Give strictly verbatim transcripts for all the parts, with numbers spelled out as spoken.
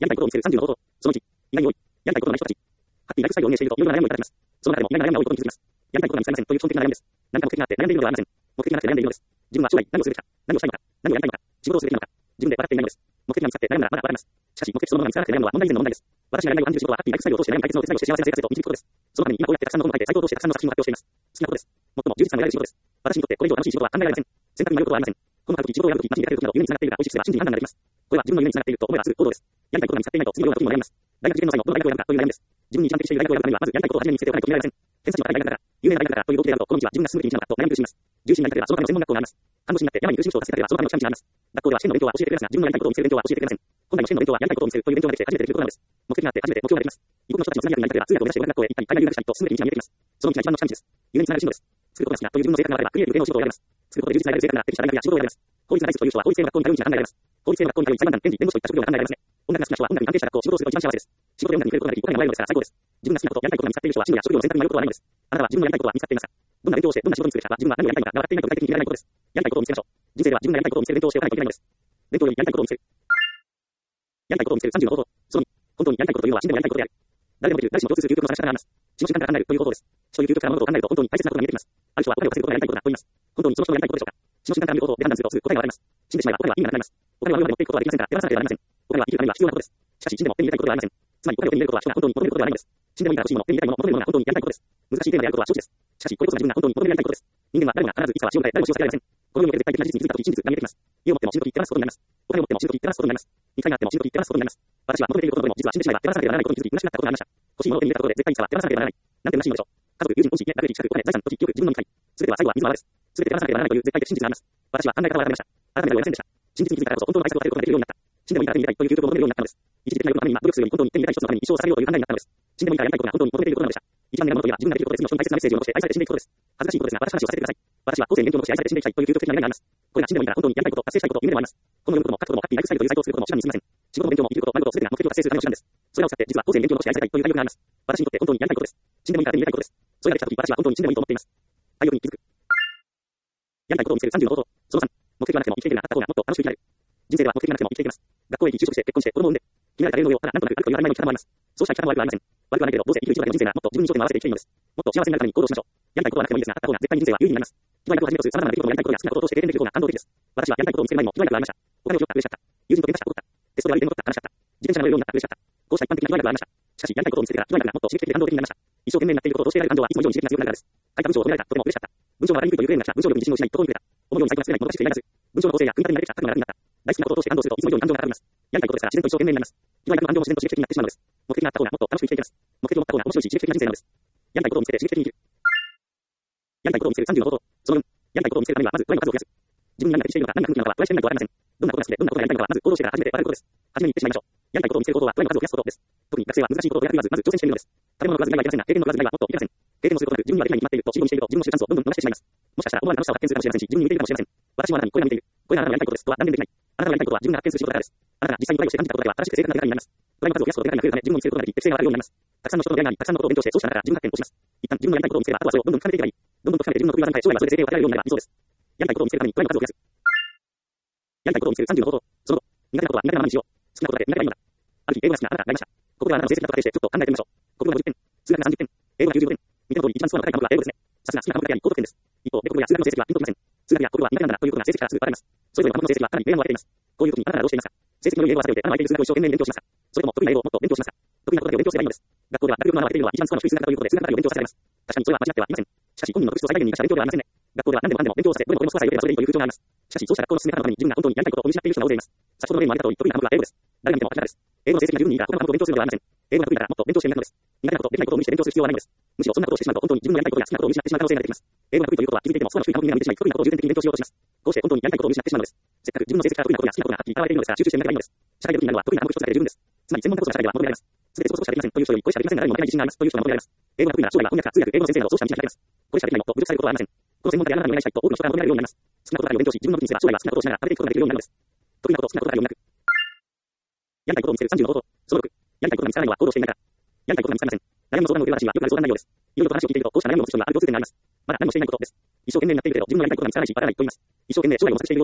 やりたいことを見せるさんじゅうの方法。そのいち、意外に多い。やりたいことのない人たち。ハッピーライフスタイルを運営していると、いろいろな悩みをいただきます。その中でも意外な悩みが多いことに気づきます。やりたいことが見つかりませんという基本的な悩みです。何か目的があって悩んでいるのではありません。目的がなくて悩んでいるのです。自分は将来何をするべきか、何をしたいのか、何をやりたいのか、仕事をすべきなのか、自分で分かっていないのです。目的が見つかって悩むならまだ分かります。しかし、目的そのものが見つからなくて悩むのは問題以前の問題です。私がやりたいを感じる仕事はハッピーライフスタイルを通して悩み解決の手伝いをして幸せな生活へと導くことです。そのために今こうやってたくさんの本を書いてサイトを通してたくさんの作品を発表しています。好きなことです。最も充実感が得られる仕事です。私にとってこれ以上楽しい仕事は考えられません。選択に迷うことはありません。このある時、仕事を選ぶ時、街に出かける時など夢につながっているが、美味しくすれば真に判断ができます。これは自分の夢につながっていると思えばすぐ行動です。やりたいことが見つかっていないと次のような時にも悩みます。大学受験の際のどの大学を選ぶかという悩みです。自分に一番適している大学を選ぶためには、まずやりたいことを初めに見つけておかないと決められません。偏差値の高い大学だから、有名な大学だからという動機で選ぶと、この道は自分が進むべき道なのかと悩み苦しみます。重視になりたければそのための専門学校があります。看護師になって病に苦しむ人を助けたければそのための近道があります。学校では試験の勉強は教えてくれますが、自分のやりたいことを見つける勉強は教えてくれません。本来の試験の勉強はやりたいことを見せるという勉強ができて初めてできることなのです。目的があって初めて目標ができます。異国の人たちの通訳になりたければ通訳を目指して語学学校へ行ったり、海外留学したりと進むべき道が見えてきます。その道が一番の近道です。夢につながる進路です。作ることが好きだという自分の性格があれば、クリエイティブ系の仕事を選べます。作ることで充実される性格が適した大学や仕事を選べます。法律が大好きという人は法律系の学校に通う道が考えられます。法律系の学校に通い裁判官、検事、弁護士といった職業が考えられますね。音楽が好きな人は音楽に関係した学校、仕事をすると一番幸せです。仕事で音楽に触れることができ、お金がもらえるのですから最高です。自分が好きなこと、やりたいことが見つかっている人は進路や職業の選択に迷うことはないのです。あなたは自分のやりたいことは見つかっていますか？どんな勉強をして、どんな仕事に就くべきかは自分は何をやりたいのかが分かっていないと具体的に決められないことです。やりたいことを見つけましょう。人生では自分がやりたいことを見つける勉強をしておかないといけないのです。勉強よりやりたいことを見つける。やりたいことを見つけるさんじゅうの方法。そのに、本当にやりたいことというのは死んでもやりたいことである。誰でもできる、誰しも共通する究極の探し方があります。死の時間から考えるという方法です。死という究極から物事を考えると本当に大切なことが見えてきます。ある人はお金を稼ぐことがやりたいことだと言います。本当にその人のやりたいことでしょうか。死の時間から見る方法で判断するとすぐ答えが分かります。死んでしまえばお金は意味がなくなります。お金は今まで持っていくことができませんから手放さなければなりません。お金は生きるためには必要なことです。しかし死んでも手に入れたいことではありません。つまりお金を手に入れることは人が本当に求めることではないのです。死んでもいいから欲しいもの、手に入れたいもの、求めるものが本当にやりたいことです。難しいテーマであることは承知です。しかしこれこそが自分が本当に求めるやりたいことです。人間は誰もが必ずいつかは死を迎え誰も死を避けられません。この世における絶対的な事実に気づいたとき真実が見えてきます。家を持っても死ぬとき手放すことになります。お金を持っても死ぬとき手放すことになります。肉体があっても死ぬとき手放すことになります。私は求めていることのどれも実は死んでしまえば手放さなければならないことに気づき虚しくなったことがありました。欲しいものを手に入れたことで絶対いつかは手放さなければならない。なんて虚しいのでしょう。家族、友人、恩師、家、学歴、資格、お金、財産、土地、記憶、自分の肉体。すべては最後は水の泡です。すべて手放さなければならないという絶対的真実があります。私は考え方を改めました。改めては言われませんでした。真実に気づいたからこそ本当の対策を立てることができるようになった。死んでもいいから手に入れたいという究極を求めるようになったのです。一時的な欲のために今努力するより本当に手に入れたい一つのために一生を捧げようという考えになったのです。死んでもいいからやりたいことが本当に求めていることなのでした。一番狙うものといえば自分ができることで次の人に大切なメッセージを残して愛されて死んでいくことです。恥ずかしいことですが私の話をさせてください。私は後世に元気を残し愛されて死んでいきたいという究極的な願いがあります。これが死んでもいいから本当にやりたいこと、達成したいこと、夢でもあります。この読むことも書くこともハッピーライフスタイルというサイトを作ることも手段に過ぎません。仕事も勉強も生きること、学ぶこと、すべてが目的を達成するための手段です。それを使って実は後世に元気を残し愛されたいという大学があります。私にとって本当にやりたいことです。死んでもいいから手に入れたいことです。それができたとき私は本当に死んでもいいと思っています。大学に気づく。やりたいことを見つけるさんじゅうの方法。そのさん、目的がなくても生きていけるがあった方がもっと楽しく生きられる。人生では目的がなくても生きていけます。学校へ行き、就職して、結婚して、子供を産んで、決められたレールの上をただなんとなく歩くという当たり前の生き方もあります。そうした生き方も悪くはありません。悪くはないけど、どうせ生きる一度だけの人生がもっと自分に焦点を合わせて生きていいのです。もっと幸せになるために行動しましょう。やりたいことはなくてもいいですが、あった方が絶対に人生は有意義になります。人はやることを始めとする様々な出来事もやりたいことや好きなことを通して経験できることが感動的です。私はやりたいことを見つける前にも、気がなくありました。お金を拾った、嬉しかった。友人と喧嘩した、怒った。テストで悪い点を取った、悲しかった。自転車が乗れるようになった、嬉しかった。こうした一般的な気がなくありました。しかし、やりたいことを見つけてから、気がなくがもっと刺激的で感動的になりました。一生懸命になっていることを通して得られる感動はいつも以上に刺激が強くなるからです。書いた文章を褒められた、とても嬉しかった。文章が分かりにくいというクレームが来た。文章力に自信を失い、心に触れた。思うように最高が作れないもどかしくて嫌がらず。文章の構成や組み立てに慣れてきた。書くのが楽になった。大好きなことを通して感動するといつも以上に感情が高まります。やりたいことですから自然と一生懸命になります。気がなく感情も自然と刺激的になってしまうのです。目的があった方がもっと楽しく生きていけます。目的を持った方が面白いし刺激的な人生なのです。やりたいことを見つけて刺激的に生きる。やりたいことを見つけるさんじゅうの方法。そのよん、やりたいことを見つけるためにはまずトライの数を増やす。自分に何が適しているのか何が向きなのかはトライしてみないとわかりません。どんなことが好きでどんなことがやりたいのかはまず行動してから初めてわかることです。初めに言ってしまいましょう。やりたいことを見つけることはトライの数を増やすことです。特に学生は難しいことをやらずにまずまず挑戦してみるのです。食べ物の数にはいけませんが、経験の数にはもっといけません。経験をすることなく自分にはできないに決まっていると自分にしていると自分の習慣をどんどん逃してしまいます。もしかしたら思わぬ楽しさを発見するかもしれませんし、自分に向いているかもしれません。私はあなたにこれが向いている。これがあなたのやりたいことですとは断言できない。あなたのやりたいことは自分が発見する仕事だからです。あなたが実際にトライをして感じたことだけは正しくて正確な手がかりになります。トライの数を増やすことで手がかりが増えるため自分を見つけることができ、適性が上がるようになります。たくさんの人との出会いがあり、たくさんのことを勉強して、そうしたあなたが自分発見をします。一旦自分のやりたいことを見つければ、あとはそれをどんどん深めていけばいい。どんどんと深めて自分の得意技に変え、将来はそれで成功を与えられるようになればいいそうです。やりたいことを見つけるためにトライの数を増やす。やりたいことを見つけるさんじゅうの方法。その後、苦手なことは苦手なままにしよう。好きなことだけ苦手がいいのだ。ある日、英語が好きなあなたがいました。ここではあなたの成績が高定して、ちょっと考えてみましょう。国語がごじゅってん、数学がさんじゅってん、英語がきゅうじゅうごてん。見た通り一番スコアの高い科目は英語ですね。さすが好きな科目であり、高得点です。一方、国語や数学の成績はピンときません。数学や国語は苦手なんだなということが成績からすぐわかります。それぞれの科目の成績はかなり明暗を分けています。こういう時にあなたはどうしていますか？成績の良い英語はさておいて、あなたは相手に数学を一生懸命に勉強しますか？それとも得意な英語をもっと勉強しますか？得意なことだけを勉強すればいいのです。学校では学力の穴を開けているのは一番スコアの低い数学だということで、数学だけを勉強させられます。確かにそれは間違ってはいません。しかし本人の特質を最大限に生かした勉強ではありませんね。学校では何でも何でも勉強をさせ、どれもこれもスコアさえ良ければそれでいいという風潮があります。しかしそうした学校の進め方のために自分が本当にやりたいことを見失っている人が大勢います。先ほどの例にもあった通り、得意な科目は英語です。誰が見ても明らかです。英語の成績が十分にいいから他の科目を勉強するのではありません。英語が得意だからもっと勉強してみるのです。苦手なこと、できないことを無理して勉強する必要はないのです。むしろそんなことをしてしまうと本当に自分のやりたいことや好きなことを見失ってしまう可能性が出てきます。英語が得意ということは気づいていてもスコアの低い科目に目が向いてしまい、得意なことを重点的に勉強しようとします。こうして本当にやりたいことを見失ってしまうのです。せっかく自分の成績から得意なことや好きなことがはっきり現れているのですから集中してみなければいいのです。社会で得意になるのは得意な科目一つだけで十分です。つまり専門的なことが社会では求められます。すべてそこそこしかできませんという人よりこれしかできませんが誰にも負けない自信がありますという人が求められます。英語が得意なら将来は翻訳家、通訳、英語の先生などそうした道が開けます。これしかできないのと侮辱されることはありません。この専門家であなたにお願いしたいと多くの人が求められるようになります。好きなことだけを勉強し、自分の時にすれば将来は好きなことをしながら食べていくことができるようになるのです。得意なこと、好きなことだけを磨く。やりたいことを見つけるさんじゅうの方法。そのろく、やりたいことが見つからないのは行動していないから。やりたいことが見つかりません。悩みの相談の受け話はよくある相談内容です。いろいろと話を聞いていると、こうした悩みを持つ人にはある共通点があります。まだ何もしていないことです。一生懸命になっているけど、自分のやりたいことが見つからないし、わからないと言います。一生懸命将来を模索しているようです。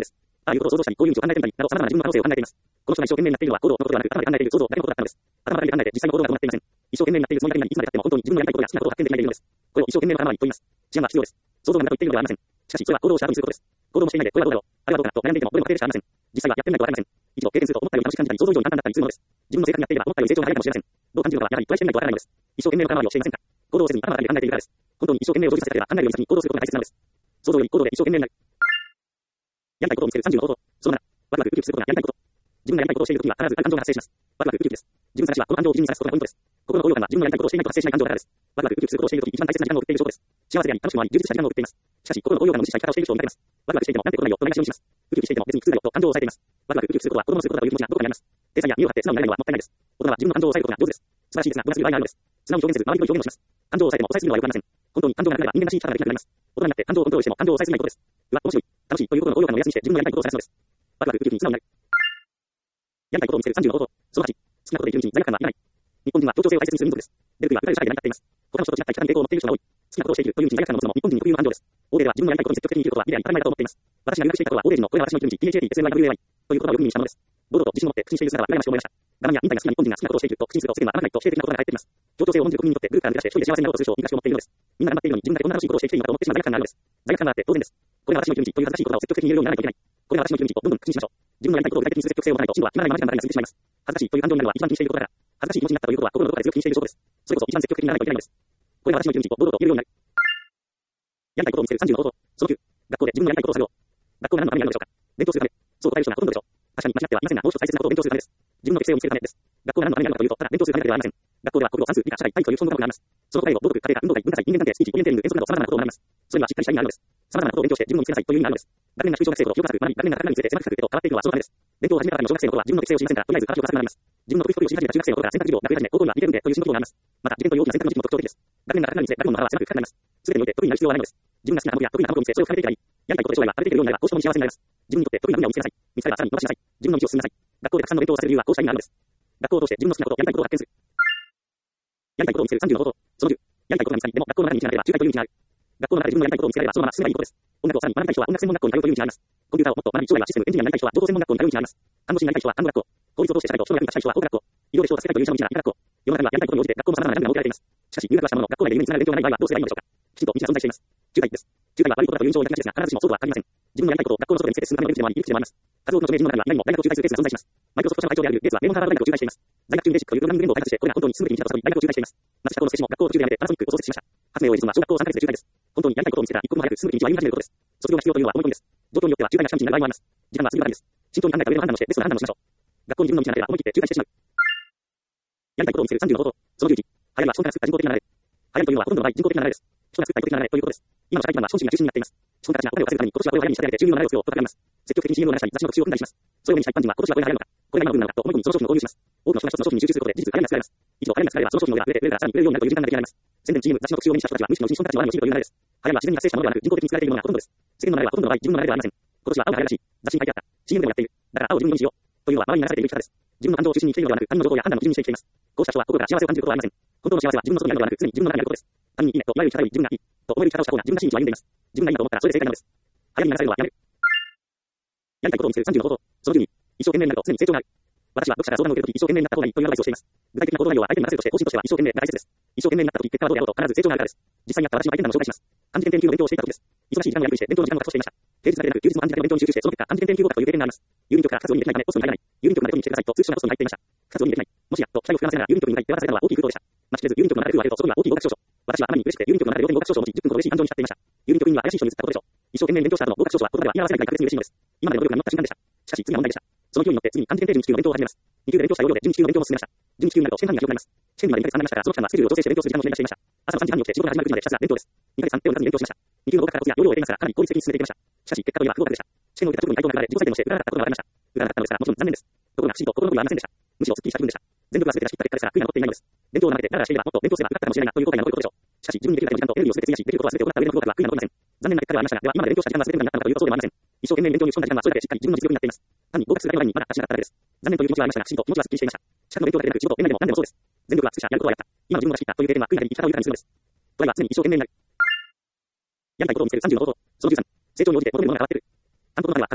ああいうことを想像したり、こういう道を考えてみたり、など様々な自分の可能性を考えています。この人が一生懸命になっているのは、行動のことではなく、頭で考えている想像だけのことだったのです。頭だけで考えて、実際の行動が伴っていません。一生懸命になっているつもりだけになり、いつまで経っても本当に自分のやりたいことや好きなことを発見できないでいるのです。これを一生懸命の頭にと言います。知恵は必要です。想像がなく言っているのではありません。しかし、それは行動をした後にすることです。行動もしていないで、これはどうだろう、あれはどうかなと悩んでいても、これも過程でしかありません。実際はやってみないとわかりません。一度経験すると思ったより楽しく感じたり、想像以上に簡単だったりするのです。自分の生活にやっていれば思ったより成長が早いかもしれません。どう感じるかはやはりトライしてみないとわからないのです。一生懸命の頭はしていませんか。行動をせずに頭だけで考えているからです。本当に一生懸命を成就させたければ考えるより先に行動することが大切なのです。想像より行動で一生懸命になる。やりたいことを見つけるさんじゅうの方法。そのなな、ワクワクウキウキすることがやりたいこと。自分がやりたいことをしているときには必ずある感情が発生します。ワクワクウキウキです。自分たちはこの感情を基準にさすことがポイントです。心の高揚感は自分のやりたいことをしていないと発生しない感情だからです。ワクワクウキウキすることをしているとき一番大切な時間を送っている証拠です。幸せであり楽しくもあり充実した時間を送っています。しかし心の高揚感の無視した生き方をしている人を見かけます。ワクワクしていてもなんてことないよとないがしをします。ウキウキしていても別に普通だよと感情を抑えています。ワクワクウキウキすることは子供のすることだという気持ちがどこかにあります。天才や身を張って素直になれるのはもったいないです。大人は自分の感情を抑えることが上手です。素晴らしいですが、ボーナスがあるのです。素直に表現せず、周りの表現をします。感情を抑えても抑えすぎるのは良くありません。本当に感情がなくなれば人間らしい生き方ができなくなります。大人になって感情をコントロールしても感情を抑えすぎないことです。うわ、面白い、楽しいということの高揚感を安にして自分のやりたいことを探すのです。ワクワクウキウキに素直になる。やりたいことを見つけるさんじゅうの方法。そのはち、好きなことで生きるうちに罪悪感がいらない。日本人は協調性を大切にする民族です。ベルクは具体社会で成り立っています。他の人と違った生き方に抵抗を持っている人が多い。好きなことをしているといううちに罪悪感を持つのも日本人に特有の感情です。欧米では自分のやりたいことに積極的に生きることは未来に当たり前だと思っています。私が留学していた頃は欧米人のこれは私の生きる道 ティーエイチエーティーエスエヌワイダブリューエーワイ という言葉をよく耳にしたものです。堂々と自信を持って口にしている姿は羨ましく思いました。我慢や忍耐が好きな日本人が好きなことをしていると口にすると世間は甘くないと否定的なことが返ってきます。協調性を重んじる国民にとってグループから抜け出して一人で幸せになろうとする人を昔を持っているのです。みんな頑張っているのに自分だけこんな楽しいことをしているのかと思ってしまう罪悪感があるのです。罪悪感があって当然です。これが私の生きる道という恥ずかしい言葉を積極的に言えるようにならないといけない。これが私の生きる道とどんどん口にしましょう。自分のやりたいことを具体的にする積極性を持たないと進路は決まらないまま時間ばかりが過ぎてしまいます。恥ずかしいという感情になるのは一番気にしていることだから。恥ずかしい気持ちになったということは心のどこかで強く気にしている証拠です。それこそ一番積極的にならないといけないのです。これが私の生きる道と堂々と言えるようになる。やりたいことを見つけるさんじゅうの方法。そのきゅう、学校で自分のやりたいことを探ろう。学校が何のためにあるのでしょうか。勉強するため。そう答える人がほとんどでしょう。確かに間違ってはいませんが、もう一つ大切なことを勉強するためです。自分の適性を見つけるためです。学校が何のためにあるのかというと、ただ勉強するためではありません。学校では国語、算数、理科、社会、体育という総合科目があります。その答えを道徳、家庭科、運動会、文化祭、人間関係、スピーチ、オリエンテーリング、演奏など様々なことを学びます。それはしっかりした意味があるのです。様々なことを勉強して自分を見つけなさいという意味があるのです。学年が中小学生ほど広く浅く学び、学年が高くなるにつれて狭くなると変わっていくのはそのためです。勉強を始めたばかりの小学生の頃は自分の適性を知りませんから、とりあえず話を浅くなります。自分の得意不得意を知り始めた中学生の頃から選択授業を学び始め、高校には理系文系という進路があります。また、受験という大きな選択の時期も特徴的です。学年が高くなるにつれ、学問の幅は狭く深くなります。すべてにおいて得意になる必要はないのです。自分が好きな科目や得意な科目を見つけ、それを深めていけばいい。やりたいことで将来は食べていけるようになれば、こうしても幸せになります。自分にとって得意な分野を見つけなさい。見つかればさらに伸ばしなさい。自分の道を進みなさい。学校でたくさんの勉強をさせる理由はこうした意味があるのです。学校を通して自分の好きなこと、やりたいことを発見する。やりたいことを見つけるさんじゅうの方法。そのじゅう、やりたいことが見つかり、でも学校の中に道がなければ中退という道がある。学校の中で自分のやりたいことを見つけらればそのまま進めばいいことです。音楽をさらに学びたい人は音楽専門学校に通うという道があります。コンピューターをもっと学び、将来はシステムエンジニアになりたい人は情報専門学校に通う道があります。看護師になりたい人は看護学校。法律を通して社会と人の役に立ちたい人は法学校。医療で賞を助けたいという人の道が医科学校。世の中にはやりたいことに応じて学校も様々なジャンルが設けられています。しかし、入学はしたものの学校内で夢につながる勉強がない場合はどうすればいいのでしょうか。きちんと道が存在しています。中退です。中退は悪いことだという印象を抱きがちですが、必ずしもそうは限りません。自分のやりたいことを学校の外で見つけて進むための道でもあり、切り口でもあります。数多くの著名人の中には今にも大学を中退するケースが存在します。マイクロソフト社の会長であるゲイツはレモンハーバード大学を中退しています。在学中にベーシックというプログラミング言語を開発して、これが本当に進むべき道だと悟り、大学を中退しています。また、シカゴの聖地も学校を途中でやめてパナソニックを創設しました。発明王エジソンは小学校さんかげつで中退です。本当にやりたいことを見つけたら一刻も早く進むべき道を歩み始めることです。卒業が必要というのはこの通りです。状況によっては中退が近道になる場合もあります。時間は過ぎるばかりです。慎重に考えた上の判断をしてベストな判断をしましょう。学校に自分の道がなければ思い切って中退してしまう。やりたいことを見つけるさんじゅうの方法。そのじゅういち、流行りは資本から作った人工的な流れ。流行りというのはほとんどの場合人工的な流れです。人が作った意図的な流れということです。今の社会基盤は資本主義が中心になっています。資本家たちがお金を稼ぐために今年はこれを流れに仕立て上げて収入の流れを作ろうと掲げます。積極的に シーエム を流したり雑誌の特集を組んだりします。それを目にした一般人は今年はこれが流行るのか、これが今の分なのかと思い込みその商品を購入します。多くの人が一つの商品に集中することで事実流行りが作られます。一度流行りが作られればその商品の上が上で上からさらに売れるようになるという時間が出来上がります。宣伝 シーエム 雑誌の特集を目にした人たちは無視のうちに資本家たちの輪に落ちるという流れです。流行りは自然に発生したものではなく人工的に作られているものがほとんどです。世間の流れはほとんどの場合自分の流れではありません。今年は青が流行らしい。雑誌に書いてあった。シーエム でもやっている。だから青を自分のようにしよう。というのは周りに流されている生き方です。自分の感情を中心に生きているのではなく他人の情報や判断を基準にして生きています。こうした人は心から幸せを感じることはありません。本当の幸せは自分の外にあるのではなく常に自分の中にあることです。他人にいいねと言われる生き方より自分がいいと思える生き方をした方が自分らしい道を歩んでいます。自分がいいと思ったらそれで正解なのです。流行りに流されるのはやめる。やりたいことを見つけるさんじゅうの方法。そのじゅうに、一生懸命になると常に成長がある。私は読者が相談を受けるとき一生懸命になった方がいいというアドバイスをしています。具体的な行動内容は相手に任せるとして方針としては一生懸命が大切です。一生懸命になったとき結果はどうであろうと必ず成長があるからです。実際にやった私の体験談を紹介します。漢字検定級の勉強をしていたときです。忙しい時間をやりくりして勉強の時間を確保していました。平日だけでなく休日も漢字だけの勉強に集中してその結果漢字検定級合格という経験があります。郵便局から数をにできないためポストに入らない。郵便局まで取りに来てくださいと通知書がポストに入っていました。数をにできない。もしやと期待を膨らませながら郵便局に入って渡されたのは大きい空洞でした。待ちきれず郵便局まで来るわれるとそこには大きい合格証書。私はあまりに嬉しくて郵便局まで両手に合格証書を持ちじゅっぷんほど嬉しい感情に浸っていました。郵便局員には怪しい人に移ったことでしょう。一生懸命に勉強した後の合格証書は言葉では言い表せないくらい確実に嬉しいのです。今までの努力が実った瞬間でした。しかし次が問題でした。その勢いに乗って次に漢字検定準一級の勉強を始めます。に級で勉強した要領で準一級の勉強も進めました。準一級になると試験範囲が広くなります。試験までにかげつかんなりましたが、その期間はスケジュールを調整して勉強する時間も決め出していました。朝のさんじはんに起きて仕事が始まるくじまでひたすら勉強です。にかげつかん手を抜かずに勉強しました。に級の合格からコツや要領を得ていますが、かなり効率的に進めていきました。しかし結果といえば不合格でした。試験を受けた直後に回答が流れ、自己採点もして受からなかったことが分かりました。受からなかったのですが、もちろん残念です。ところが不思議と心残りはありませんでした。むしろすっきりした気分でした。全部が全て出し切った結果ですから悔いが残っていないのです。勉強をなめてダラダラしていればもっと勉強すれば受かったかもしれないなという後悔が残ることでしょう。しかし自分にできるだけの時間とエネルギーを全て費やし、できることは全て行った上での不合格は悔いが残りません。残念な結果ではありましたが、では今まで勉強した時間が全て無駄になったのかというとそうでもありません。一生懸命に勉強に打ち込んだ時間はそれだけしっかり自分の実力になっています。単に合格するだけの前にまだ達しなかっただけです。残念という気持ちはありましたが、きちんと気持ちはすっきりしていました。資格の勉強だけでなく仕事、恋愛でも何でもそうです。全力は尽くした、やることはやった。今の自分が出し切ったという経験は悔いなり生き方を豊かにするのです。トライは常に一生懸命になる。やりたいことを見つけるさんじゅうの方法。そのじゅうさん、成長に応じて求めるものが変わっている。単独の前は風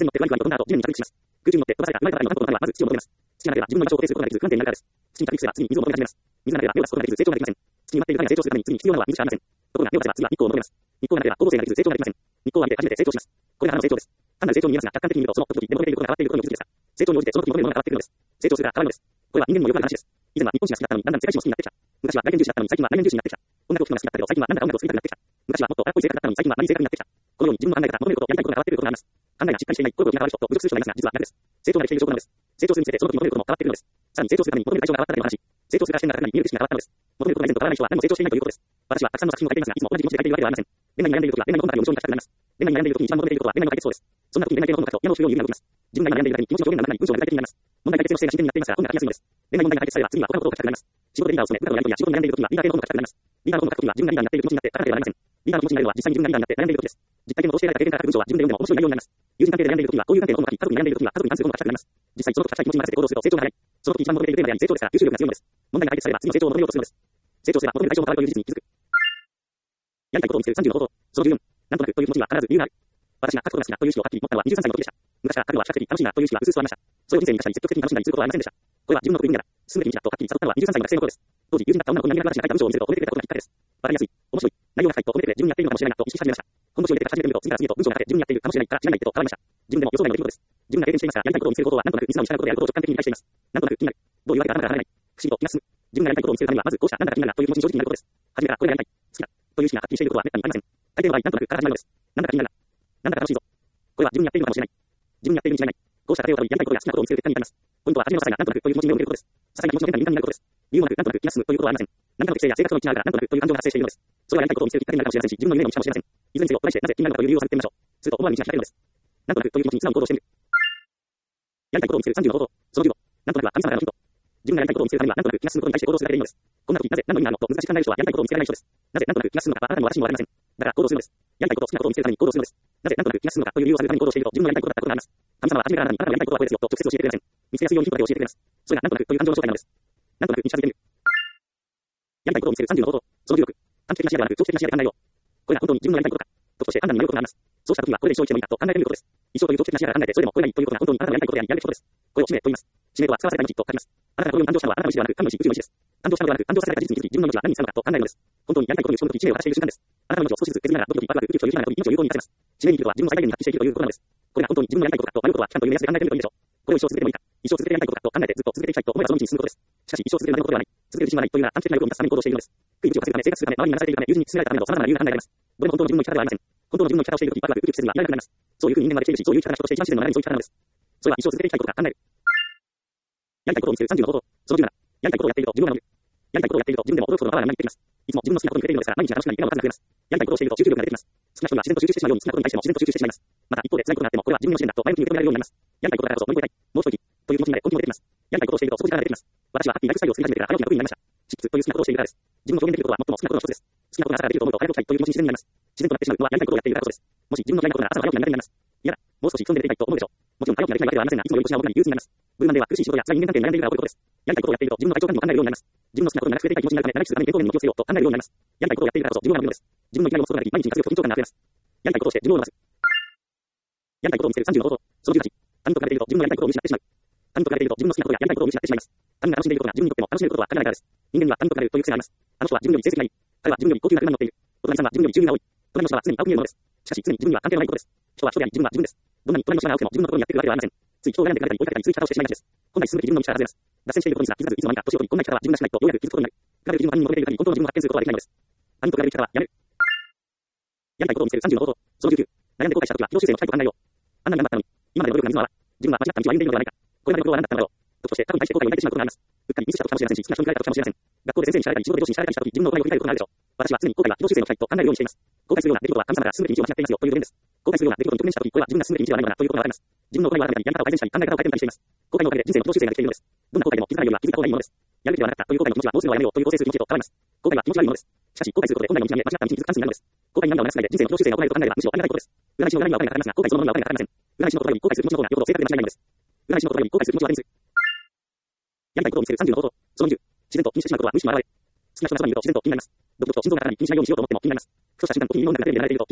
風に乗って不安不安など地面に着陸します。空中に乗って飛ばされた生まれたばかりの卵の卵はまず土を求めます。土の中では自分の居場所を固定することができず不安定になるからです。土に着陸すれば次に水を求め始めます。水の中では芽を出すことができず成長ができません。土に埋まっている種が成長するために次に必要なのは水しかありません。ところが芽を出せば次は日光を求めます。日光の中では光合成ができず成長ができません。日光を浴びて初めて成長します。これが花の成長です。単なる成長に見えますが、客観的に見るとその時々で求めていることが変わっていることに気づきますが、成長に応じてその時求めるものが変わっているのです。成長するが変わるのです。これは人間にもよくある話です。以前は日本史が好きだったのにだんだん世界史も好きになってきた。昔は外見重視だったのに最近は内面重視になってきた。音楽を聴くのが好きだったけど最近はなんだか音楽を作りたくなってきた。昔はもっと荒っぽい性格だったのに最近はマリー性格になってきた。このように自分の考え方、求めること、やりたいことが変わっていることがあります。考えがしっかりしていない、声を気が変わる人と侮辱する人がいますが、実は逆です。成長までしている証拠なのです。成長するにつれてその時求めることも変わっているのです。さらに成長するために求める対象が変わっただけの話。成長するから視点が高くなり見える景色が変わったのです。求めることが以前と変わらない人は何も成長していないということです。私はたくさんの作品を書いていますが、いつも同じ気持ちで書いているわけではありません。恋愛に悩んでいる時は恋愛の本から読む章に書きたくなります。恋愛に悩んでいる時に一番求めていることは恋愛の解決法です。そんな時に恋愛系の本を書くと矢の中央に指が動きます。自分が今悩んでいるだけに気持ちの表現が中に文章が具体的になります。問題解決の姿勢が自然になっていますから本が書きやすいのです。恋愛問題が解決されば次は他のことを書きたくなります。仕事でリーダーを務め、部下とのやり取りや仕事に悩んでいる時はリーダー系の本が書きたくなります。リーダーの本を書く時は自分がリーダーになっている気持ちになって書かなければなりません。リーダーの気持ちになるのは実際に自分がリーダーになって悩んでいる時です。実体験を通して得られた経験から書く文章は自分で読んでも面白い内容になります。友人関係で悩んでいる時はこういう関係の本を書き、家族に悩んでいる時は家族に関する本が書きたくなります。実際その時書きたい気持ちに任せて行動すると成長が早い。その時一番求めているテーマであり成長ですから吸収力が強いのです。問題が解決されば次の成長を求めようとするのです。成長すれば求める対象も変わるという事実に気づく。やりたいことを見つけるさんじゅうの方法。そのじゅうよん。なんとなくという気持ちには必ず理由がある。私が書くことが好きだという意識をはっきり持ったのはにじゅうさんさいの時でした。昔から書くのは比較的楽しいなという意識は薄々ありました。それを人生に生かしたり積極的に楽しんだりすることはありませんでした。これは自分の得意分野だ。進むべき道だとはっきり悟ったのはにじゅうさんさいの学生の頃です。当時友人だった女の子に何気なく話が書いた文章を見せると褒めてくれたことがきっかけです。わかりやすい、面白い、内容が深いと褒めてくれ自分にやっているのかもしれないなと意識し始めました。本腰を入れて書き始めてみると次から次へと文章の中で自分にやっているかもしれないからしないってと変わりました。自分でも予想外の出来事です。自分が経験していますがやりたいことを見つけることはなんとなく水の従うことであることを直感的に理解しています。なんとなく気になる。どういうわけか頭が離れない。不思議と気が進む。自分がやりたいことを見つけるためにはまずこうしたなんだか気になるなという気持ちに正直になることです。初めからこれがやりたい、好きだという意識がはっきりしていることはめったにありません。大抵の場合なんとなくから始まるのです。なんだか気になるな。なんだか楽しいぞ。これは自分にやっているのかもしれない。自分にやっているに違いない。こうした過程をたどりやりたいことや好きなことを見つける結果に至ります。ポイントは初めの些細ななんとなくという気持ちに目を向けることです。些細な気持ちの変化に敏感になることです。理由もなくなんとなく気が進むということはありません。何かの適性や性格の一致があるからなんとなくという感情が発生しているのです。それはやりたいことを見つけるきっかけになるかもしれませんし、自分の夢の道かもしれません。いずれにせよ、題してなぜ気になるのかという理由を探ってみましょう。すると思わぬ道が開けるのです。なんとなくという気持ちに素直に行動してみる。やりたいことを見つけるさんじゅうの方法。そのじゅうご。なんとなくは神様からのヒント。自分がやりたいことを見つけるためにはなんとなく気が進むことに対して行動するだけでいいのです。こんな時なぜ何の意味があるのと難しく考える人はやりたいことを見つけられない人です。なぜなんとなく気が進むのかはあなたにも私にもわかりません。だから行動するのです。やりたいこと、好きなことを見つけるために行動するのです。なぜなんとなく気が進むのかという理由を探るために行動していると自分のやりたいことだったことがあります。神様は初めからあなたにあなたのやりたいことはこれですよと直接教えてくれません。見つけやすいようにヒントだけ教えてくれます。それがなんとなくという感情の正体なのです。なんとなくに近づいてみる。やりたいことを見つけるさんじゅうの方法。そのじゅうろく。短期的な視野ではなく長期的な視野で考えよう。これが本当に自分のやりたいことか。時としてあなたに迷うことがあります。そうした時はこれで一生生きてもいいかと考えてみることです。一生という長期的な視野から考えてそれでもこれがいいということが本当にあなたのやりたいことでありやるべきことです。これを使命と言います。使命とは使わされた命と書きます。あなたがこれを誕生したのはあなたの意思ではなく神の意志、宇宙の意志です。誕生したのではなく誕生された事実に気づき自分の命は何に使うのかと考えるのです。本当にやりたいことに打ち込む時使命を果たしている瞬間です。あなたの命を少しずつ削りながら時々ワクワクウキウキという日々の命を有効にさせます。使命に生きるとは自分の最大限に発揮していくということなのです。これが本当に自分のやりたいことかと迷うことは期間という目安で考えてみるといいでしょう。これを一生続けてもいいか、一生続けてやりたいことかと考えてずっと続けていきたいと思えばその道に進むことです。しかし一生続けるまでのことではない。続ける自信はないというのは短期的な欲を満たすために行動しているのです。食い口を稼ぐため、生活するため、周りに流されているため、友人に勧められたためなど様々な理由が考えられます。どれも本当の自分の生き方ではありません。本当の自分の生き方をしているとき、ワクワクウキウキせずにはいられなくなります。そういうふうに人間はできているし、そういう生き方が人として一番自然の流れにそういう生き方なのです。それは一生続けていきたいことか考える。やりたいことを見つけるさんじゅうの方法。そのじゅうなな。やりたいことをやっていると自分が守る。やりたいことをやっていると自分でも驚くほどのパワーが生まれてきます。いつも自分の好きなことに触れているのですから毎日が楽しくなり笑顔がたくさん増えます。やりたいことをしていると集中力が出てきます。好きな人が自然と集中してしまうように好きなことに対しても自然と集中してしまいます。また一方で辛いことがあってもこれは自分の試練だと前向きに受け止められるようになります。やりたいことだからこそ乗り越えたい。もう一息という気持ちになれ根気も出てきます。やりたいことをしていると底力が出てきます。私はハッピーライフスタイルを作り始めてから早起きが得意になりました。執筆という好きなことをしているからです。自分の表現できることは最も好きなことの一つです。好きなことが朝からできると思うと早く起きたいという気持ちに自然になります。自然となってしまうのはやりたいことをやっているからこそです。もし自分の嫌いなことなら朝の早起きが苦手になります。いやだ、もう少し人で出ていたいと思うでしょう。もちろん早起きができないわけではありませんが、いつも夜越しな僕らに憂鬱になります。ブルマンでは苦しい仕事や辛い人間関係に悩んでいるから起こることです。やりたいことをやっていると自分の体調管理も考えるようになります。自分の好きなことに長く触れていたい気持ちになるため、長くするために健康面に気をつけようと考えるようになります。やりたいことをやっているからこそ自分を守るのです。自分の生きがいを持つことができ、毎日に活力と緊張感が増えます。やりたいことをして自分を伸ばす。やりたいことを見つけるさんじゅうの方法。そのじゅうはち。他人と比べていると自分のやりたいことを見失ってしまう。他人と比べていると自分の好きなことややりたいことを見失ってしまいます。他人が楽しんでいることが自分にとっても楽しめることは限らないからです。人間には他人と比べるという癖があります。あの人は自分より成績がいい。彼は自分より高級な車に乗っている。お隣さんは自分より収入が多い。隣の人は常に青く見えるものです。しかし常に自分には関係のないことです。人は人であり自分は自分です。どんなに隣の人が青くても自分のところにやってくるわけではありません。つい人を選んでくれたり追いかけたりつい方をしてしまいがちです。本来進むべき自分の道から外れます。脱線していることにすら気づかずいつの間にか年を取りこんな生き方は自分らしくないとようやく気づくことになる。比べる自分は他人に求めている限り本当の自分を発見することはできないのです。他人と比べる生き方はやめる。やりたいことを見つけるさんじゅうの方法。そのじゅうきゅう。悩んで後悔したときは軌道修正の機会と考えよう。あんなに頑張ったのに、今までの努力が水の泡。自分は間違った道を歩んでいるのではないか。これまでのことは何だったのだろう。ととして過去に対して後悔を抱いてしまうことがあります。うっかりミスしたことかもしれませんし、好きな人に振られたことかもしれません。学校で先生に叱られたり、仕事で上司に叱られたりしたとき、自分の行いを振り返ることがあるでしょう。私は常に後悔は軌道修正の機会と考えるようにしています。後悔するような出来事は神様が進むべき道を間違っていますよという助言です。後悔するような出来事に直面したとき、これは自分が進むべき道ではないのだということがわかります。自分の行いを改めたり、やり方を改善したり、考え方を改善したりしています。後悔のおかげで人生の軌道修正ができているのです。どんな後悔でも気づかないよりは気づいた方がいいものです。やるべきではなかったという後悔の気持ちはどうするのをやめようという構成する気持ちと変わります。後悔は気持ち悪いものです。しかし後悔することで本来の道に間違った道に気づくチャンスになるのです。後悔に涙を流さないで人生の軌道修正が行えると考えればむしろありがたいことです。占い師の恨みはお金がかかりますが、後悔そのものはお金がかかりません。占い師の言葉より後悔する気持ちの方がよほど正確で間違いないのです。占い師の言葉より後悔する気持ちは悪いです。やりたいことを見つけるさんじゅうの方法。そのにじゅう。自然と気にしてしまうことは無視の表れ。好きな人がそばにいると自然と気になります。独特と心臓が体に気にしないようにしようと思っても気になります。ふとした瞬間、時に日本の中でテレビで流れていると気になります。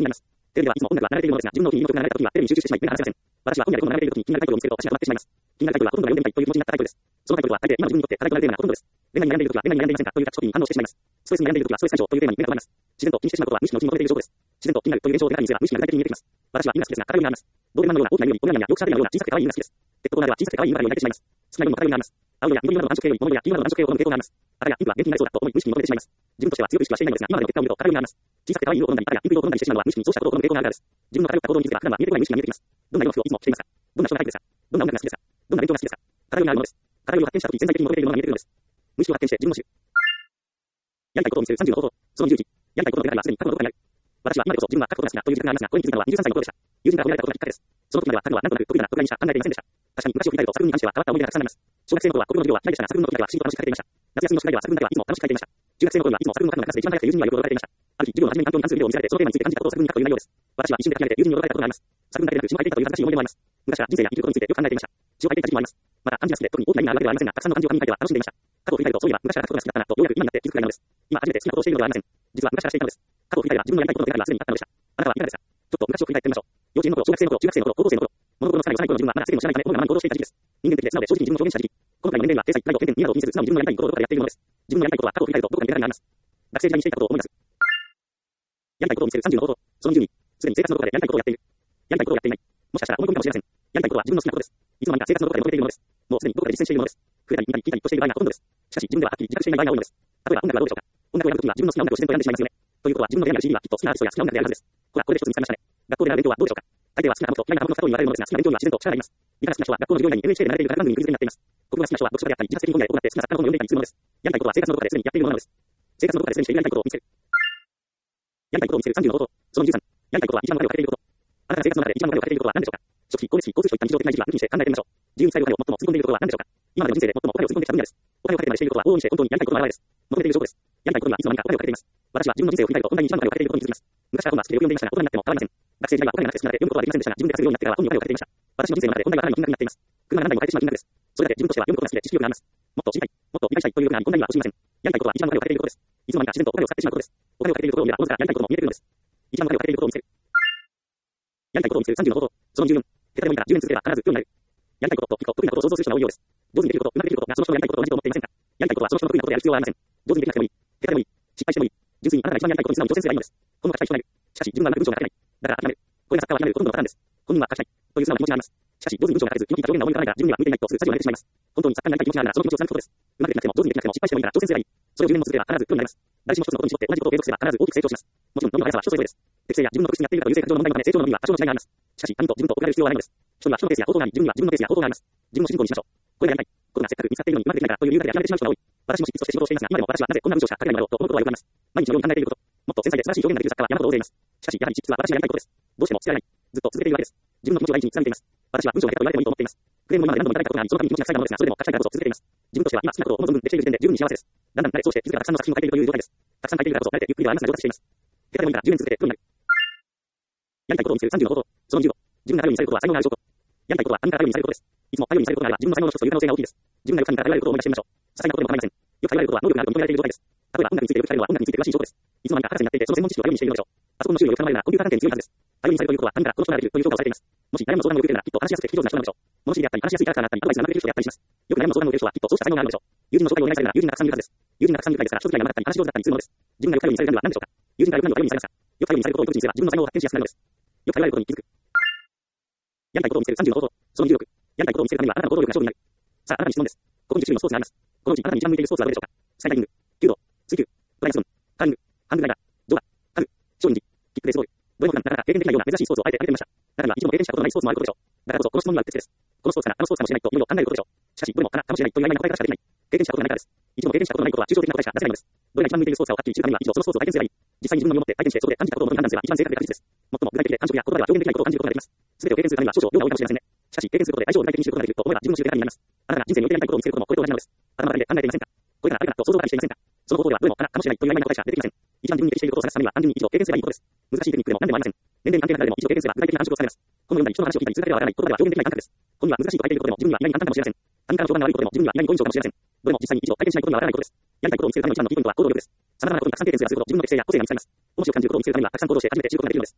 テレビではいつも音楽は流れているものですが、自分の気に入る曲が流れた時はテレビに集中してしまい、目が離せません。私は本やレコードが流れている時に気になるタイトルを見つけると私が止まってしまいます。気になるタイトルはほとんどが読んでみたいという気持ちになったタイトルです。そのタイトルは大抵今の自分にとって課題となれるようなほとんどです。恋愛に悩んでいる時は恋愛に悩んでいませんかというキャッチコピーに反応してしまいます。ストレスに悩んでいる時はストレス解消というテーマに目が合われます。自然と気にしてしまうことは無意識のうちに求めている情報です。自然と気になるという現象を手がかりにすれば無意識が具体的に見えてきます。私は今好きですが、課題になります。ドーベルマンのような大きな色にポメラニアンやヨークシャーテリアのような小さくて可愛い犬が好きです。ペットコーナーでは小さくて可愛い犬ばかりを抱いてしまいます。少ない分も課題になります。青色や緑色の暖色系より桃色や黄色の暖色系を好む傾向があります。あたやピンクは元気になりそうだと思い無意識に求めてしまいます。自分としては強く意識はしていないのですが、今までの結果を見ると課題になります。小さくて可愛い犬を好んだり、あたやピンク色を好んだりしてしまうのは無意識にそうしたことを好む傾向があるからです。自分の偏った行動に気づけば普段は見えてこない無意識が見えてきます。どんな色の服をいつも着ていますか？どんな人がタイプですか？どんな音楽が好きですか？どんな勉強が好きですか？偏りがあるものです。偏りを発見したとき潜在的に求めているものが見えてくるのです。無意識を発見して自分を知る。やりたいことを見せるさんじゅうの方法。そのにじゅういち。やりたいことの手がかりはすでに過去のどこかにある。私は今でこそ自分は書くことが好きだという自覚がありますが、これに気づいたのはにじゅうさんさいの頃でした。友人から褒められたことがきっかけです。その時までは書くのはなんとなく得意だなとくらいにしか考えていませんでした。確かに昔を振り返ると作文に関しては変わった思い出がたくさんあります。小学生の頃は国語の授業は嫌いでしたが、作文の時だけは不思議と楽しく書けていました。夏休みの宿題では作文だけはいつも楽しく書いていました。中学生の頃にはいつも作文の書くのがクラスで一番早くて友人にはよく驚かれていました。ある日、授業の初めに環境に関するビデオを見せられて、そのテーマについて感じたことを作文に書くという内容です。私は一瞬で書き上げて友人に驚かれたことがあります。作文だけでなく詩も書いていたという恥ずかしい思い出もあります。昔は人生や生きることについてよく考えていました。詩を書いていた時期もあります。また漢字が好きで特に大きな意味があるわけではありませんが、たくさんの漢字を紙に書いては楽しんでいました。過去を振り返るとそういえば昔から書くことが好きだったなとようやく今になって気づくくらいなのです。今初めて好きなことをしているのではありません。実は昔からしていたのです。過去を振り返れば自分のやりたいことの手がかりはすでにあったのでした。あなたはいかがですか？ちょっと昔を振り返ってみましょう。幼稚園の頃、小学生の頃、中学生の頃、高校生の頃、物心つかない幼い頃の自分はまだ世間の知らないため本がままに行動していた時期です。人間的で素直で正直に自分を表現した時期。このくらいの年齢は体裁、態度、偏見、見えなどを気にせず素直に自分のやりたいことをどこかでやっているものです。自分のやりたいことは過去を振り返るとどこかに手がかりがあります。学生時代にしていたことを思い出す。やりたいことを見せるさんじゅうの方法。そのにじゅうに。すでに生活のどこかでやりたいことをやっている。やりたいことをやっていない。もしかしたら思い込みかもしれません。やりたいことは自分の好きなことです。いつの間にか生活のどこかで求めているものです。もうすでにどこかで実践しているものです。触れたり見たり聞いたりとしている場合がほとんどです。しかし自分でははっきり自覚していない場合が多いのです。例えば音楽はどうでしょうか？音楽を選ぶときは自分の好きな音楽を自然と選んでしまいますよね。ということは自分の選んだ シーディー はきっと好きなアーティストや好きな音楽であるはずです。ほら、これで一つ見つかりましたね。学校での勉強はどうでしょうか？大抵は好きな科目と嫌いな科目の過去に言われるものですが、好きな勉強には自然と力があります。理科が好きな人は学校の授業以外に エヌエイチケー で流れている科学番組にクイズになっています。国語が好きな人は読書家であったり、自発的に本屋で行って好きな作家の本を読んでいたりするものです。やりたいことは生活のどこかですでにやっているものなのです。生活のどこかですでにしているやりたいことを見つける。やりたいことを見つけるさんじゅうの方法。そのにじゅうさん。やりたいことは一番のお金をかけていること。あなたが生活の中で一番お金をかけていることは何でしょうか？食費、光熱費、交通費といった日常的な時期は抜きにして考えてみましょう。自由に使えるお金を最もつぎ込んでいることは何でしょうか？今までの人生で最もお金をつぎ込んできた分野です。お金をかけてまでしていることは往々にして本当にやりたいことの表れです。求めている情報です。やりたいことにはいつの間にかお金をかけています。私は自分の人生を振り返ると本来に一番お金をかけていることに気づきます。昔から本は好きでよく読んでいましたが、大人になっても変わりません。学生時代はお金がなくて少なくて読むことはできませんでしたが、自分で稼ぐようになってからは本にお金をかけていました。私の人生の中で本来はかなりの金額になっています。車が何台も買えてしまう金額です。それだけ自分としては読むことが好きで知識欲があります。もっと知りたい、もっと理解したいという欲があり、こんなには欲しいません。やりたいことは一番お金をかけていることです。いつの間にか自然とお金を使ってしまうことです。お金をかけていることを見れば、おのずからやりたいことも見えてくるのです。一番お金をかけていることを見せる。やりたいことを見せるさんじゅうの方法。そのじゅうよん。手紙を見たらじゅうねん続ければ必ずプロになる。やりたいことと、得意なことを想像する人が多いようです。上手にできること、うまくできることがその人のやりたいことと同じと思っていませんか？やりたいことはその人の得意なことである必要はありません。上手にできなくてもいい。下手でもいい。失敗してもいい。純粋にあなたが一番やりたいことに素直に挑戦すればいいのです。この書きたい人がいる。しかし自分はうまく文章が書けない。だから諦める。これが作家は諦めるほとんどのパターンです。本人は書きたい。という素直な気持ちがあります。しかし上手に文章が書けず、気の利いた表現が思い浮かばないから自分には向いていないとすぐ舵を上げてしまいます。本当に作家になりたい気持ちがあるならその気持ちを貫くことです。うまくできなくても上手にできなくても失敗してもいいから挑戦すればいい。それをじゅうねんも続ければ必ずプロになります。誰しも一つのことに絞って同じことを継続すれば必ず大きく成長します。もちろん脳の速さは人それぞれです。適性や自分の特質に合っているかという性格上の問題のため成長の伸びには多少の違いがあります。しかし他人と自分と比べる必要はないのです。人には人のペースや方法があり、自分には自分のペースや方法があります。自分を主人公にしましょう。これがやりたいことがせっかく見つかっているのにうまくできないからという理由だけで諦めてしまう人が多い。私も執筆として仕事をしていますが、今でも私はなぜこんな文章しか書けないのだろうと思うことはよくあります。毎日のように考えていること。もっと繊細で素晴らしい表現ができる作家は山ほど大勢います。しかしやはり執筆は私がやりたいことです。どうしても捨てられない。ずっと続けているわけです。自分の気持ちを大事に貫いています。私は文章が下手と言われてもいいと思っています。クレームも今まで何度もいただいたことがあり、その度に気持ちが塞いだものですが、それでも書きたいからこそ続けています。自分としては今好きなことを思う存分できている時点で十分に幸せです。だんだん慣れそうして気づけばたくさんの作品を書いているという状態です。たくさん書いているからこそ慣れてゆっくりではありますが上達しています。下手でもいいからじゅうねん続けてプロになる。やりたいことを見せるさんじゅうの方法。そのじゅうご。自分が頼りにされることは才能がある証拠。やりたいことは他人から頼りにされることです。いつも頼りにされることがあれば自分の才能の一つという可能性が大きいです。自分がよく他人から頼られることを思い出してみましょう。些細なことでも構いません。よく頼られることは能力があると認められている状態です。例えば音楽についてよく聞かれるのは音楽について詳しい証拠です。いつの間にか博士になっていてその専門知識を頼りにしているのでしょう。パソコンの修理をよく頼まれるならコンピューター関係に強いはずです。頼りにされるということは他人からこの人ができるという評価をされています。もし誰も相談を受けているならきっと話しやすくて聞き上手な人なのでしょう。物知りであったり話しやすいキャラクターだったりアドバイスが学べる人であったりします。よく誰も相談を受ける人はきっとそうした才能があるのでしょう。友人の紹介をお願いされるなら友人がたくさんいるはずです。友人がたくさんいるくらいですから人付き合いが長かったり話し上手だったりするのです。自分がよく頼りにされるのは何でしょうか？友人がよく何を頼りにされますか？よく頼りにされることを一つにすれば自分の才能を発見しやすくなるのです。よく頼られることに気づく。やりたいことを見せるさんじゅうの方法。そのじゅうろく。やりたいことを見せるためにはあなたの行動力が勝負になる。さあ、あなたに質問です。ここにじゅっ種類のスポーツがあります。このうちあなたに一番向いているスポーツはどれでしょうか？スカイダイビング、弓道、水球、トライアスロン、カーリング、ハングライダー、乗馬、カヌー、少林寺、キックベースボール。どれも普段なかなか経験できないような珍しいスポーツをあえて挙げてみました。中には一度も経験したことのないスポーツもあることでしょう。だからこそこの質問にはうってつけです。このスポーツかな、あのスポーツかもしれないといろいろ考えることでしょう。しかしどれもかな、かもしれないという曖昧な答え方しかできない。経験したことがないからです。一度も経験したことのないことは抽象的な答えしか出せないのです。どれが一番向いているスポーツかをはっきり知るためには一度そのスポーツを体験すればいい。実際に自分の身をもって体験してそこで感じたことを元に判断すれば一番正確で確実です。最も具体的で感触や言葉では表現できないことを感じることができます。すべてを経験するためには少々量が多いかもしれませんね。しかし経験することで相性を具体的に知ることができると思えば自分の知る手がかりになります。あなたが人生においてやりたいことを見つけることもこれと同じなのです。頭の中で考えていませんか？これならあれかなと想像ばかりしていませんか？その方法ではどれもかな、かもしれないという曖昧な答えしか出てきません。一番自分に適していることを探すためには単純に一度経験すればいいことです。難しいテクニックでも何でもありません。年齢に関係なくでも一度経験すれば具体的な暗示をされます。本を読んだり人の話を聞いたり通過ではわからない言葉では表現できない感覚です。本には難しいと書いていることでも自分には意外に簡単かもしれません。他人からの評判が悪いことでも自分には意外に好印象かもしれません。どれも実際に一度体験しないことにはわからないことです。やりたいことを見つけるための一番のキーポイントは行動力です。様々なことにたくさん経験すればするほど自分の適性や個性が見つかります。面白く感じることを見つけるためにはたくさん行動して初めて知ることができるのです。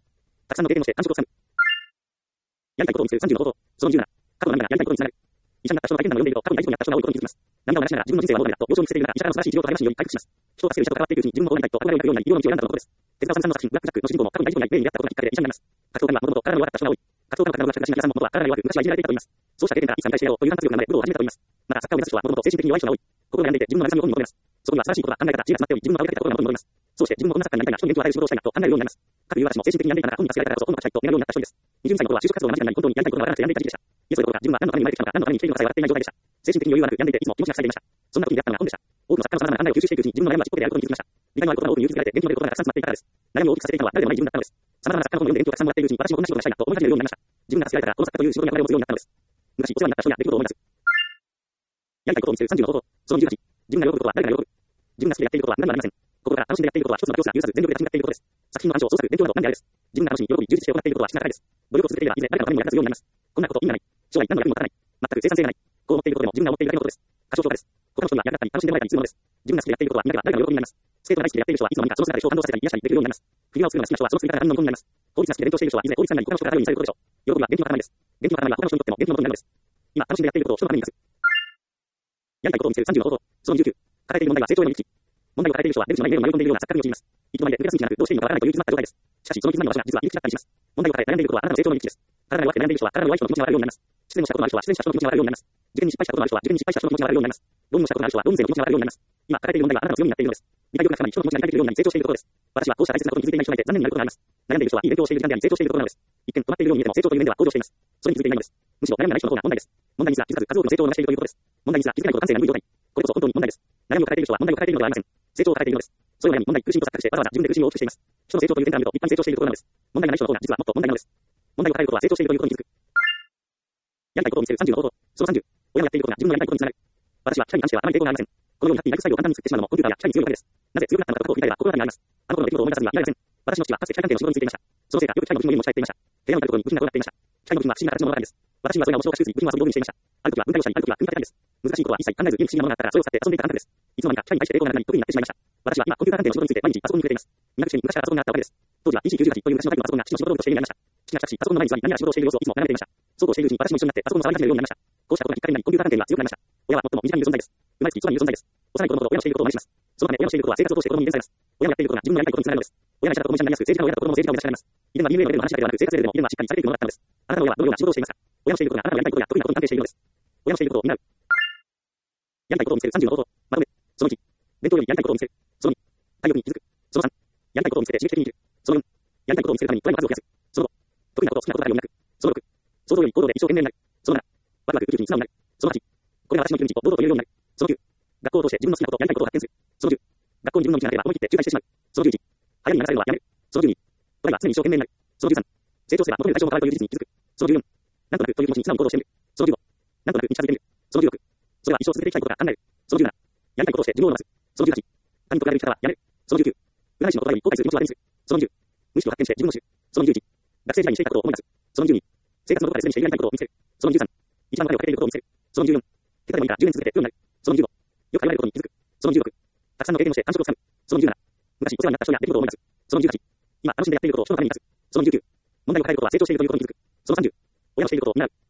たくさんの経験をして感触をつかむ。やりたいことを見つさんじゅうの方法。そのにじゅうなな。過去の涙がやりたいことにつながる。医者になった人の体験談を読んでいると、過去に大事故にあった人が多いことに気づきます。涙を流しながら自分の人生はどうなると、病床に伏せている中、医者からの素晴らしい治療と励ましにより回復します。人を助ける医者と関わっていくうちに自分もこうなりたいと憧れを抱くようになり、医療の道を選んだとのことです。手塚治虫さんの作品、ブラックジャックの主人公も過去に大事故になり、例に出会ったことがきっかけで医者になります。格闘家にはもともと体の弱かった人が多い。格闘家の体の弱者が死んだ皆さんも元は体が弱く、昔はいじめられていたと言います。そうした経験からいつか見返してやろうという反発力の中で武道を始めたと言います。また、作家を目指す人はもともと精神的に弱い人が多い。心が病んでいて自分の慰めを本に求めます。そこには素晴らしいことが考え方、知恵が詰まっており、自分の追いかけたことが元に戻ります。そうして自分もこんな作家になりたいな、人に元気を与える仕事をしたいなと考えるようになります。かくいう私も精神的に病んでいたなら本人が強いからこそ本を書きたいと願うようになった一人です。にじゅうにさいの頃は就職活動が間近になり、本当にやりたいことがわからなくて病んでいた時期でした。いや、そういうことが自分は何のために生まれてきたのか、何のために生きているのかさえ笑っていない状態でした。精神的に余裕はなく病んでいていつも気持ちが塞いでいました。そんな時に出会ったのが本でした。多くの作家の様々な考えを吸収していくうちに自分の悩みはちっぽけであることに気づきました。理解のあることが多くに勇気づけられて元気の出ることがたくさん詰まっていたからです。悩みを大きくさせていたのは誰でもない自分だったのです。様々な作家の本を読んで元気をたくさんもらっているうちに私もこんな仕事がしたいなと思い始めるようになりました。自分が助けられたからこの作家という仕事に憧れを持つようになったのです。昔お世話になった人や出来事を思い出す。やりたいことを見つけるさんじゅうの方法。そのじゅうはち。自分が喜ぶことは誰が喜ぶ。自分が好きでやっていることは何もありません。心から楽しんでやっていることは一つの強さ、優さず全力で立ち向かっていることです。作品の鑑賞、創作、勉強など何であれです。自分が楽しみ、喜び、充実して行っていることは質が高いです。努力を続けていればいずれ誰かのために役立つようになります。こんなこと意味がない。将来何の役にも立たない。全く生産性がない。こう思っていることでも自分が思っているだけのことです。過小評価です。他の人には役立ったり楽しんでもらえたりするものです。自分が好きでやっていることはみんなが誰かの喜びになります。スケートが大好きでやっている人はいつの間にかその姿で人を感動させたり癒したりできるようになります。フィギュアを作るのが好きな人はその作り方が何のものになります。法律が好きで勉強している人はいずれ法律家になり他の人から頼りにされることでしょう。喜びは元気の塊です。元気の塊は他の人にとっても元気の元になるのです。今楽しんでやっていることを人のために生かす。やりたいことを見つけるさんじゅうの方法。そのにじゅうきゅう。抱えている問題は成長への道。問題を抱えている人は出口のない迷路に迷い込んでいるような錯覚に陥ります。いつの間にか抜け出す道がなくどうしていいのかわからないという詰まった状態です。しかしその絆の場所が実は入り口だったりします。問題を抱え悩んでいることはあなたの成長の道です。体が弱くて悩んでいる人は体の弱い人の気持ちがわかるようになります。失恋をしたことのある人は失恋した人の気持ちがわかるようになります。受験に失敗したことのある人は受験に失敗した人の気持ちがわかるようになります。浪人をしたことのある人は浪人生の気持ちがわかるようになります。今抱えている問題はあなたの強みになっているのです。理解力が高い人の気持ちが理解できるようになり成長しているところです。私はこうした大切なことに気づいていない人がいて残念になることがあります。悩んでいる人はいい勉強をしている時間であり成長しているところなのです。一見止まっているように見えても成長という面では向上しています。それに気づいていないのです。むしろ悩みがない人の方が問題です。問題にすら気づかず数多くの成長を逃しているということです。問題にすら気づかないこと感性が鈍い状態。これこそ本当に問題です。悩みを抱えている人は問題を抱えているのではありません。成長を抱えているのです。それを悩み、問題、苦しみと錯覚してわざわざ自分で苦しみを大きくしています。人の成長という点から見ると一般に成長しているところなのです。問題がない人の方が実はもっと問題なのです。問題を抱えることは成長しているということに気づく。やりたいことを見つけるさんじゅうの方法。そのさんじゅう。親がやっていることが自分のやりたいことにつながる。私は機械に関してはあまり抵抗がありません。このようになっていなく作業を簡単に作ってしまうのもコンピューターや機械に強いからです。なぜ強くなったのかと振り返れば心当たりがあります。あの頃の出来事を思い出すには意味ありません。私の父はかつて機械関係の仕事についていました。そのせいかよく機械の部品に持ち帰っていました。部屋のあることに部品が転がっていました。機械の部品は不思議な形のものがあるんです。私にはそれが面白おかしく部品はその道具にしていました。ある時は分解業者にある時は組み立てたいんです。難しいことは一切考えず家に不思議なものがあったらそれを使って遊んでいた感覚です。いつの間にか機械に対して抵抗がなくなり得意になってしまいました。私は今コンピューター関係の仕事について毎日パソコンに触れています。見なくしてに昔からパソコンがあったわけです。当時は ピーシーきゅうじゅうはち という昔のタイプのパソコンが父の仕事道具として家にありました。父がしかしパソコンの前に座り何やら仕事をしている様子をいつも眺めていました。そうこうしているうちに私も一緒になってパソコンを触り始めるようになりました。こうしたことがきっかけになりコンピューター関係には強くなりました。親は最も身近にいる存在です。生まれつき一番にいる存在です。幼い子供ほど親のしていることを真似します。そのため親のしていることは生活を通して子供に伝えます。親のやっていることが自分のやりたいことにつながるのです。親が医者だと子供になりやすく、政治家の親だと子供も政治家を目指しられます。以前は ディーエヌエー のレベルの話だけではなく生活レベルでも以前はしっかりされているものだったのです。あなたの親はどのような仕事をしていますか。親のしていることがあなたのやりたいことや得意なことに関係しているのです。親のしていることを担う。やりたいことを見つけるさんじゅうの方法。まとめ。そのいち。伝統よりやりたいことを見つける。そのに。体力に気づく。そのさん。やりたいことを見つけて刺激的に生きる。そのよん。やりたいことを見つけるためにトライの数を増やす。そのご。得意なこと、好きなことがあるようになる。そのろく。想像より行動で一生懸命になる。そのなな。ワクワクウキウキに素直になる。そのはち。これが私の生きる道と堂々と言えるようになる。そのきゅう。学校を通して自分の好きなこと、やりたいことを発見する。そのじゅう。学校に自分の道がなければ思い切って仲介してしまう。そのじゅういち。早めに流されるのはやめる。そのじゅうに。トライは常に一生懸命になる。そのじゅうさん。成長すれば求める対象も変わるという事実に気づく。そのじゅうよん。なんとなくという気持ちに素直に行動してみる。そのじゅうご。なんとなくに近づいてみる。そのじゅうろく。それは一生続けていきたいことから考える。そのじゅうなな。やりたいことをして自分を伸ばす。そのじゅうはち。他人と比べる生き方はやめる。そのじゅうきゅう。占い師の答えに後悔する気持ちを当てにする。そのじゅう。無意識を発見して自分を知る。そのじゅういち。学生時代にしていたことを思い出す。そのじゅうに。生活のどこかで既にしているやりたいことを見つける。そのじゅうさん。一番お金をかけていることを見つける。そのじゅうよん。手伝いでもいいからじゅうねん続けてプロになる。そのじゅうご。よく言われることに気づく。そのじゅうろく。たくさんの経験をして感触をつかむ。そのじゅうなな。昔お世話になった人や出来事を思い出す。そのじゅうはち。今楽しんでやっていることを人のために生かす。そのじゅうきゅう。問題を抱えることは成長しているということに気づく。そのさんじゅう。親のしていることを担う。